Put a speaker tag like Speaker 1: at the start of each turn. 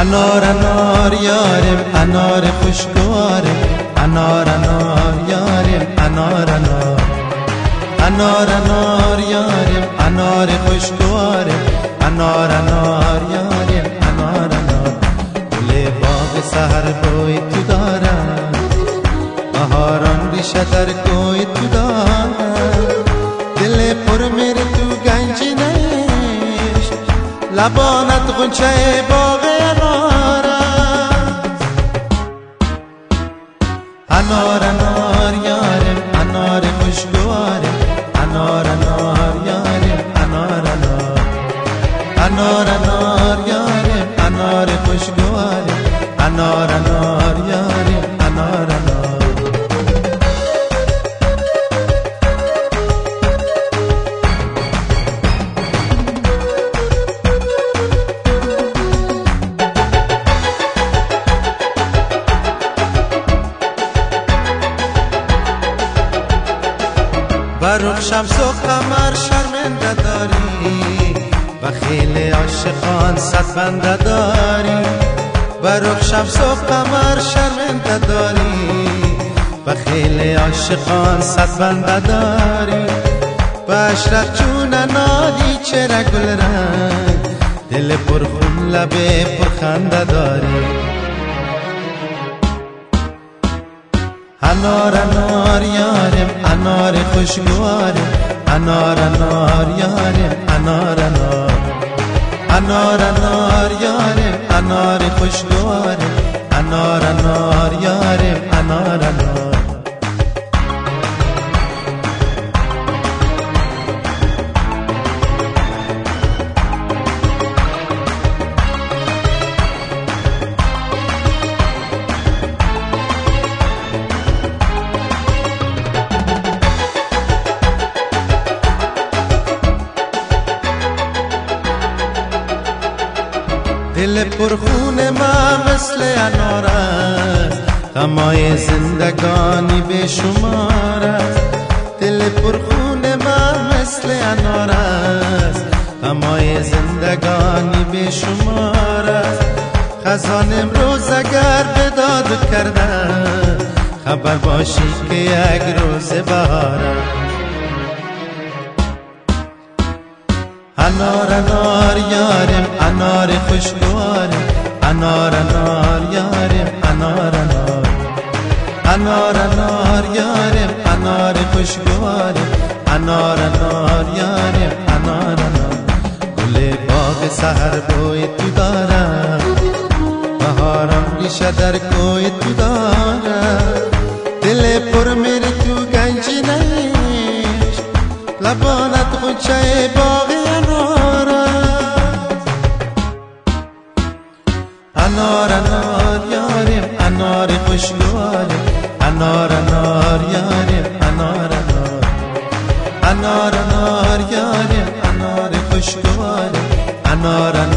Speaker 1: انار انار یارم انار خوشگوارم انار انار یارم انار انار انار انار یارم انار خوشگوارم انار انار یارم انار انار گل باغ سحر بوی تو دارم بهاران ریشه در کوی تو دارم دل پر میره تو گنجی نیش لبانت غنچه باغ انار انار یارم انار خوشگوارم انار انار یارم انار انار انار انار یارم انار خوشگوارم انار انار یارم انار انار برق شمس و قمر شرمنده داری و خیل عاشقان صد بنده داری برق شمس و قمر شرمنده داری و خیل عاشقان صد بنده داری و اشرق چون نادی چرا گل رنگ دل پرخون لب پرخنده داری انار انار یارم انار خوشگوارم انار انار یارم انار انار انار انار یارم انار خوشگوارم انار انار یارم انار انار دل پرخون ما مثل انار است غمای زندگانی به شمار است دل پرخون ما مثل انار است غمای زندگانی به شمار است خزان امروز اگر به داد کردن خبر باشی که یک روز بهار است انار انار یارم انار خوشگوارم انار انار یارم انار انار انار انار یارم انار خوشگوارم انار انار یارم انار انار گل باغ سحر بوی تو دارم بهارم ریشه در کوی تو دارم دل پر میره تو گنجی نیش لبانت غنچه باغ انار انار یارم انار خوشگوارم انار انار یارم انار انار انار انار یارم انار خوشگوارم انار